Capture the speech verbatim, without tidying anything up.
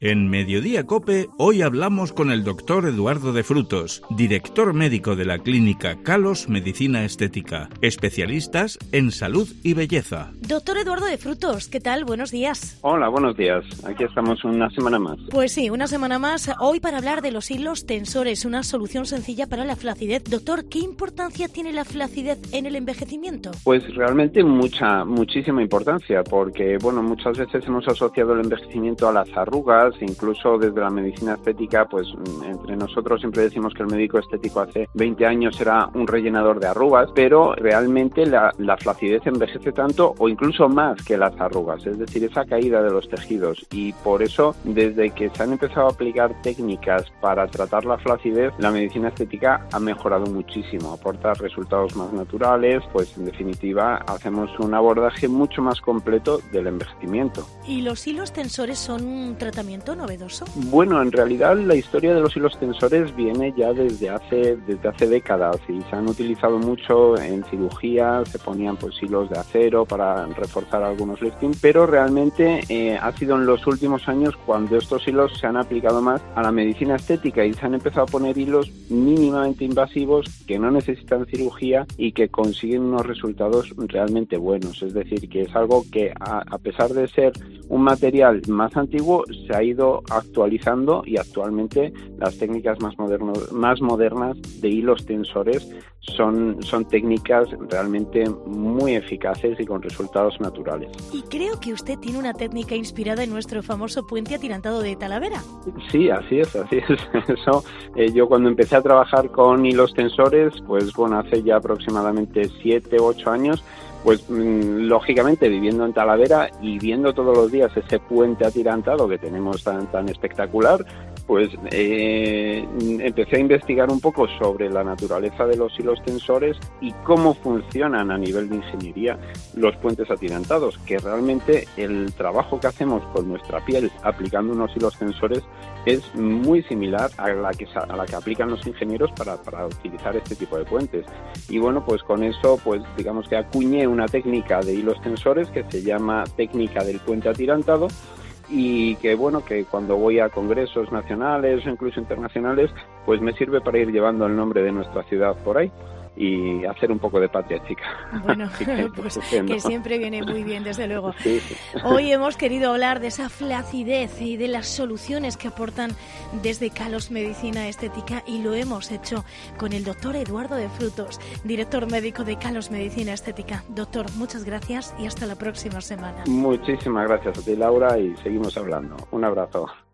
En Mediodía Cope, hoy hablamos con el doctor Eduardo de Frutos, director médico de la clínica Kalos Medicina Estética, especialistas en salud y belleza. Doctor Eduardo de Frutos, ¿qué tal? Buenos días. Hola, buenos días. Aquí estamos una semana más. Pues sí, una semana más, hoy para hablar de los hilos tensores, una solución sencilla para la flacidez. Doctor, ¿qué importancia tiene la flacidez en el envejecimiento? Pues realmente mucha, muchísima importancia, porque bueno, muchas veces hemos asociado el envejecimiento a las arrugas. Incluso desde la medicina estética, pues entre nosotros siempre decimos que el médico estético hace veinte años era un rellenador de arrugas, pero realmente la, la flacidez envejece tanto o incluso más que las arrugas, es decir, esa caída de los tejidos, y por eso desde que se han empezado a aplicar técnicas para tratar la flacidez, la medicina estética ha mejorado muchísimo, aporta resultados más naturales, pues en definitiva hacemos un abordaje mucho más completo del envejecimiento. ¿Y los hilos tensores son un tratamiento novedoso? Bueno, en realidad la historia de los hilos tensores viene ya desde hace desde hace décadas y se han utilizado mucho en cirugía. Se ponían pues hilos de acero para reforzar algunos lifting, pero realmente eh, ha sido en los últimos años cuando estos hilos se han aplicado más a la medicina estética y se han empezado a poner hilos mínimamente invasivos que no necesitan cirugía y que consiguen unos resultados realmente buenos. Es decir, que es algo que a, a pesar de ser un material más antiguo, se ha ido actualizando y actualmente las técnicas más modernos, más modernas de hilos tensores son, son técnicas realmente muy eficaces y con resultados naturales. Y creo que usted tiene una técnica inspirada en nuestro famoso puente atirantado de Talavera. Sí, así es, así es. Eso, eh, yo cuando empecé a trabajar con hilos tensores, pues bueno, hace ya aproximadamente siete u ocho años, pues lógicamente viviendo en Talavera y viendo todos los días ese puente atirantado que tenemos tan tan espectacular, pues eh, empecé a investigar un poco sobre la naturaleza de los hilos tensores y cómo funcionan a nivel de ingeniería los puentes atirantados, que realmente el trabajo que hacemos con nuestra piel aplicando unos hilos tensores es muy similar a la que a la que aplican los ingenieros para, para utilizar este tipo de puentes. Y bueno, pues con eso, pues digamos que acuñé una técnica de hilos tensores que se llama técnica del puente atirantado, y que bueno, que cuando voy a congresos nacionales o incluso internacionales, pues me sirve para ir llevando el nombre de nuestra ciudad por ahí y hacer un poco de patria chica. Bueno, pues que siempre viene muy bien, desde luego. Sí, sí. Hoy hemos querido hablar de esa flacidez y de las soluciones que aportan desde Kalos Medicina Estética, y lo hemos hecho con el doctor Eduardo de Frutos, director médico de Kalos Medicina Estética. Doctor, muchas gracias y hasta la próxima semana. Muchísimas gracias a ti, Laura, y seguimos hablando. Un abrazo.